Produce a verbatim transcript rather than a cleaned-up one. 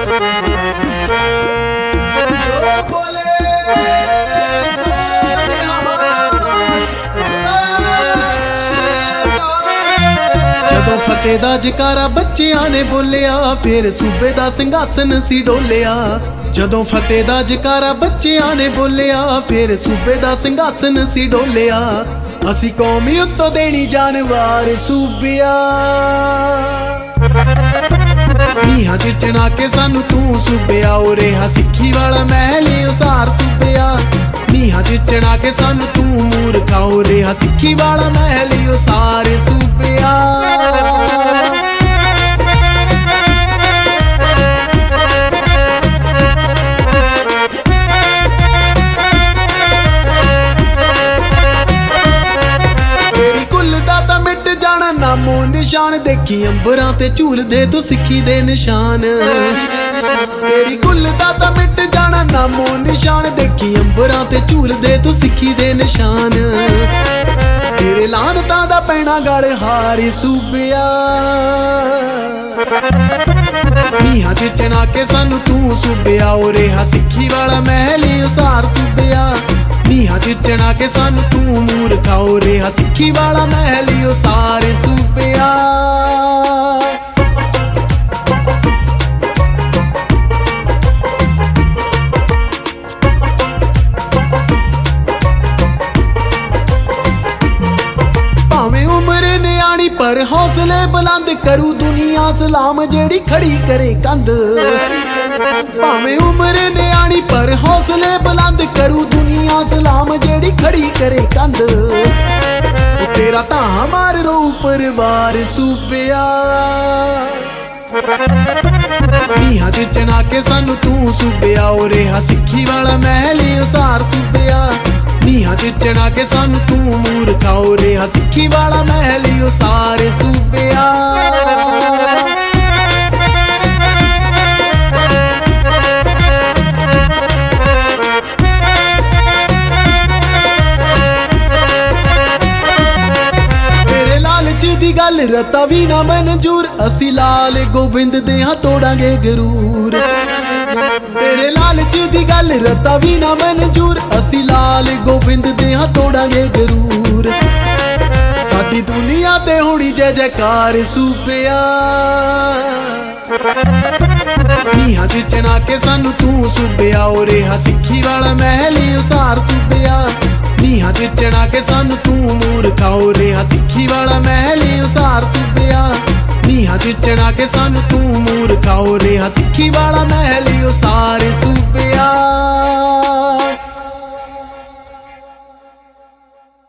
ਜਦੋਂ ਫਤਿਹ ਦਾ ਜਕਾਰਾ ਬੱਚਿਆਂ ਨੇ ਬੋਲਿਆ, ਫੇਰ ਸੂਬੇ ਦਾ ਸਿੰਘਾਸਨ ਸੀ ਡੋਲਿਆ। ਜਦੋਂ ਫਤਿਹ ਦਾ ਜਕਾਰਾ ਬੱਚਿਆਂ ਨੇ ਬੋਲਿਆ, ਫੇਰ ਸੂਬੇ ਦਾ ਸਿੰਘਾਸਨ ਸੀ ਡੋਲਿਆ। ਅਸੀਂ ਕੌਮੀ ਉੱਤੋਂ ਦੇਣੀ ਜਾਨਵਾਰ ਸੂਬਿਆ, ਨੀਹਾਂ ਚ ਚਣਾ ਕੇ ਸਾਨੂੰ ਤੂੰ ਸੂਬਿਆ। ਉਹ ਰਿਹਾ ਸਿੱਖੀ ਵਾਲਾ ਮਹਿਲ ਉਸਾਰ ਸੂਬਿਆ, ਨੀਹਾਂ ਚ ਚਣਾ ਕੇ ਸਾਨੂੰ ਤੂੰ ਮੂਰਖਾ। ਉਹ ਰਿਹਾ ਸਿੱਖੀ ਵਾਲਾ ਮਹਿਲ ਉਸਾਰ ਸੂਬਿਆ। ਜਾਣਾ ਨਾਮੋ ਨਿਸ਼ਾਨ, ਦੇਖੀ ਅੰਬਰਾਂ ਤੇ ਝੂਲਦੇ ਤੂੰ ਸਿੱਖੀ ਦੇ ਨਿਸ਼ਾਨ। ਤੇਰੀ ਕੁੱਲ ਦਾ ਤਾਂ ਮਿਟ ਜਾਣਾ ਨਾਮੋ ਨਿਸ਼ਾਨ, ਦੇਖੀ ਅੰਬਰਾਂ ਤੇ ਝੂਲਦੇ ਤੂੰ ਸਿੱਖੀ ਦੇ ਨਿਸ਼ਾਨ। ਤੇਰੇ ਲਾਨਤਾਂ ਦਾ ਪੈਣਾ ਗਲ ਹਾਰੀ ਸੂਬਿਆ, ਨੀਹਾਂ ਚ ਚਣਾ ਕੇ ਸਾਨੂੰ ਤੂੰ ਸੂਬਿਆ। ਉਹ ਰਿਹਾ ਸਿੱਖੀ ਵਾਲਾ ਮਹਿਲ ਉਸਾਰ ਸੂਬਿਆ, ਨੀਹਾਂ ਚ ਚਣਾ ਕੇ ਸਾਨੂੰ ਤੂੰ ਮੂਰਖਾ। ਉਹ ਰਿਹਾ ਸਿੱਖੀ ਵਾਲਾ ਮਹਿਲ ਉਸਾਰ ਸੂਬਿਆ। ਭਾਵੇਂ ਉਮਰ ਨਿਆਣੀ ਪਰ ਹੌਸਲੇ ਬੁਲੰਦ ਕਰੂ ਦੁਨੀਆ ਸਲਾਮ ਜਿਹੜੀ ਖੜੀ ਕਰੇ ਕੰਧ। ਭਾਵੇਂ ਉਮਰ ਨਿਆਣੀ ਪਰ ਹੌਸਲੇ ਬੁਲੰਦ ਕਰੂ ਦੁਨੀਆ ਸਲਾਮ ਜਿਹੜੀ ਖੜੀ ਕਰੇ ਕੰਧ। ਤੇਰਾ ਤਾਂ ਮਾਰ ਰੋ ਪਰਿਵਾਰ ਸੂਬਿਆ, ਨੀਹਾਂ ਚ ਚਣਾ ਕੇ ਸਾਨੂੰ ਤੂੰ ਸੂਬਿਆ। ਉਹ ਰਿਹਾ ਸਿੱਖੀ ਵਾਲਾ ਮਹਿਲ ਉਸਾਰ ਸੂਬਿਆ, ਨੀਹਾਂ ਚ ਚਣਾ ਕੇ ਸਾਨੂੰ ਤੂੰ ਮੂਰਖਾ। ਉਹ ਰਿਹਾ ਸਿੱਖੀ ਵਾਲਾ ਮਹਿਲ ਉਸਾਰ ਸੂਬਿਆ। ਦੀ ਗੱਲ ਰਤਾ ਵੀ ਨਾ ਮਨਜੂਰ, ਅਸੀਂ ਲਾਲ ਗੋਬਿੰਦ ਦੇ ਹਾਂ ਤੋੜਾਂਗੇ ਗਰੂਰ। ਤੇਰੇ ਲਾਲਚ ਦੀ ਗੱਲ ਰਤਾ ਵੀ ਨਾ ਮਨਜੂਰ, ਅਸੀਂ ਲਾਲ ਗੋਬਿੰਦ ਦੇ ਹਾਂ ਤੋੜਾਂਗੇ ਗਰੂਰ। ਸਾਡੀ ਦੁਨੀਆ ਤੇ ਹੋਣੀ ਜੈ ਜੈਕਾਰ ਸੂਬਿਆ, ਨੀਹਾਂ ਚ ਚਣਾ ਕੇ ਸਾਨੂੰ ਤੂੰ ਸੂਬਿਆ। ਉਹ ਰਿਹਾ ਸਿੱਖੀ ਵਾਲਾ ਮਹਿਲ ਉਸਾਰ ਸੂਬਿਆ, ਨੀਹਾਂ ਚ ਚਣਾ ਕੇ ਸਾਨੂੰ ਤੂੰ ਮੂਰਖਾ। ਉਹ ਰਿਹਾ ਸਿੱਖੀ ਵਾਲਾ ਮਹਿਲ ਉਸਾਰ ਸੂਬਿਆ, ਨੀਹਾਂ ਚ ਚਣਾ ਕੇ ਸਾਨੂੰ ਤੂੰ ਮੂਰਖਾ। ਉਹ ਰਿਹਾ ਸਿੱਖੀ ਵਾਲਾ ਮਹਿਲ ਉਸਾਰ ਸੂਬਿਆ।